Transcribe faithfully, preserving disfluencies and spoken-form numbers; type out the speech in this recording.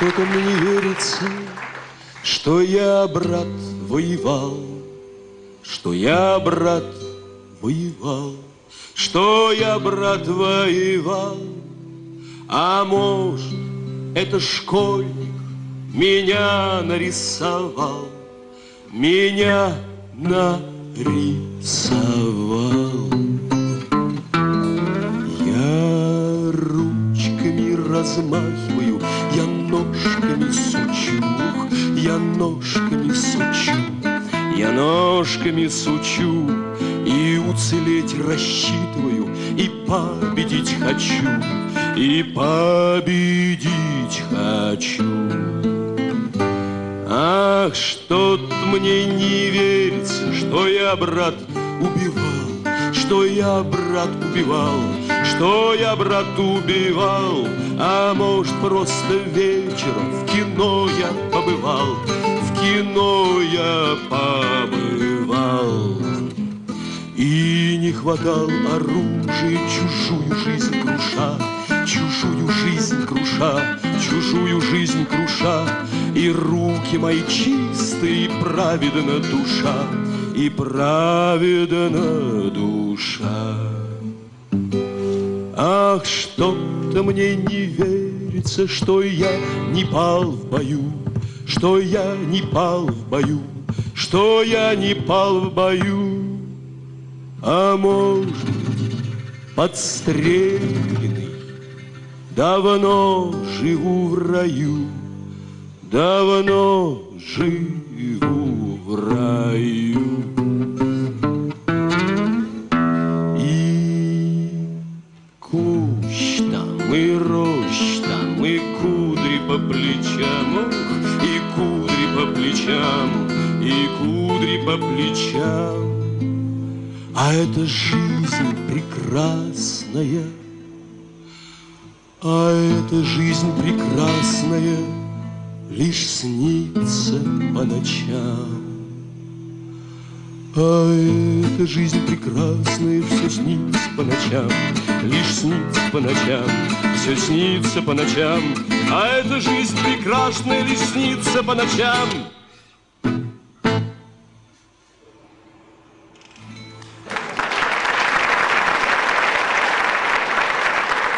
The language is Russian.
Что-то мне не верится, что я, брат, воевал, что я, брат, воевал, что я, брат, воевал. А может, это школьник меня нарисовал, меня нарисовал. Я ручками размахиваю, я ножками сучу, я ножками сучу, я ножками сучу, и уцелеть рассчитываю, и победить хочу, и победить хочу. Ах, что-то мне не верится, что я, брат, убивал, что я, брат, убивал, что я, брат, убивал. А может, просто вечером в кино я побывал, в кино я побывал. И не хватал оружия, чужую жизнь круша, чужую жизнь круша, чужую жизнь круша. И руки мои чистые, и праведна душа, и праведна душа. Ах, что-то мне не верится, что я не пал в бою, что я не пал в бою, что я не пал в бою. А может, подстреленный, давно живу в раю, давно живу в раю. И кущ там, и рощ там, и кудри по плечам, ох, и кудри по плечам, и кудри по плечам. А это жизнь прекрасная, а эта жизнь прекрасная лишь снится по ночам. А эта жизнь прекрасная все снится по ночам, лишь снится по ночам, все снится по ночам. А эта жизнь прекрасная лишь снится по ночам.